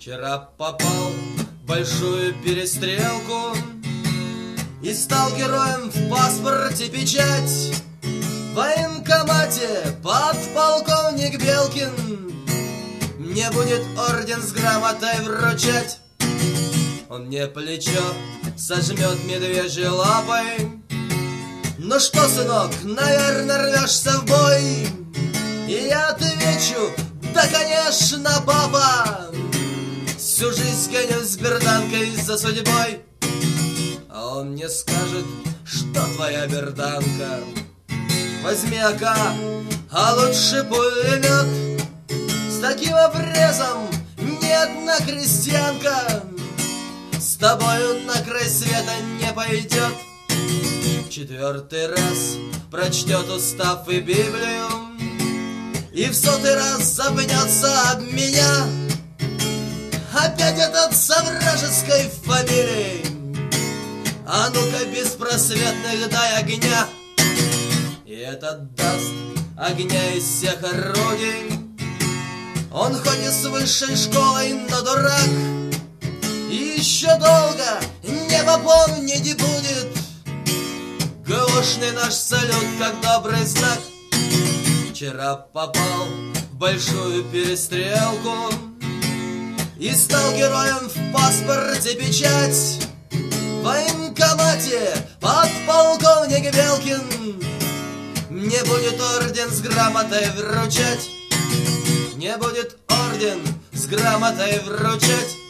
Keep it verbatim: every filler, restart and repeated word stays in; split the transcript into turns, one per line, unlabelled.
Вчера попал в большую перестрелку и стал героем, в паспорте печать. В военкомате подполковник Белкин мне будет орден с грамотой вручать. Он мне плечо сожмет медвежьей лапой. Ну что, сынок, наверное, рвешься в бой? И я отвечу: да, конечно, папа. Всю жизнь гонюсь с берданкой за судьбой. А он мне скажет: что твоя берданка? Возьми АК, а лучше пулемет. С таким обрезом ни одна крестьянка с тобою на край света не пойдет. Четвертый раз прочтет устав и Библию и в сотый раз запнется об меня. Опять этот со вражеской фамилией. А ну-ка, беспросветных дай огня. И этот даст огня из всех орудий. Он хоть и с высшей школой, но дурак. И еще долго небо помнить будет галошный наш салют, как добрый знак. Вчера попал в большую перестрелку и стал героем, в паспорте печать. В военкомате подполковник Белкин мне будет орден с грамотой вручать. Мне будет орден с грамотой вручать.